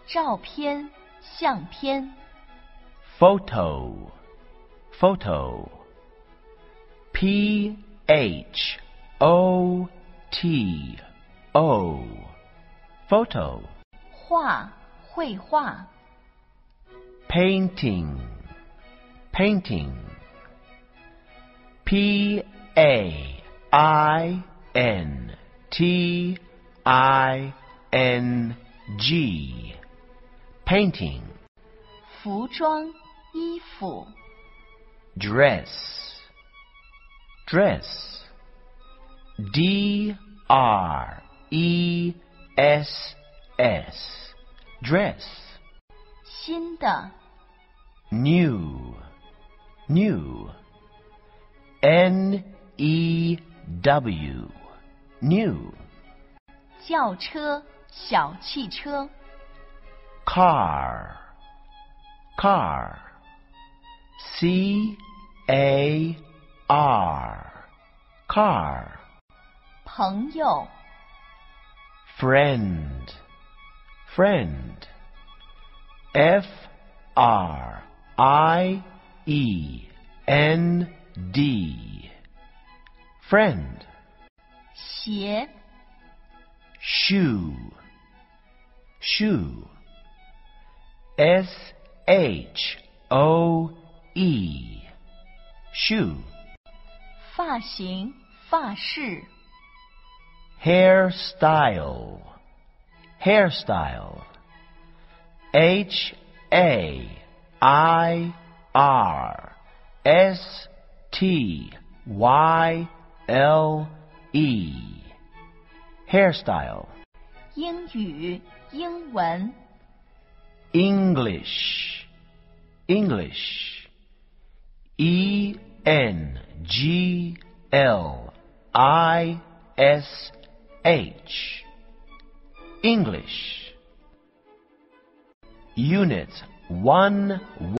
照片、相片。 Photo, photo. P-H-O-T-O, photo. 画，绘画。 Painting, painting. P-A-I-N-T-I-N-G, painting. 服装，衣服。 Dress, dress. D-R-E-S-S, dress. 新的。 New, new. N-E-W, new. 轿车，小汽车。 Car, car. C-A-R, car. 朋友。 Friend, friend. F-R-I-E-N-D, friend. 鞋。 Shoe, shoe. S-H-O-E, shoe. 发型，发饰。 Hairstyle, hairstyle. H-A-I-R-S-T-Y-L-E, hairstyle. 英语，英文。 English, English. E-N-G-L-I-S-H, English. Unit 1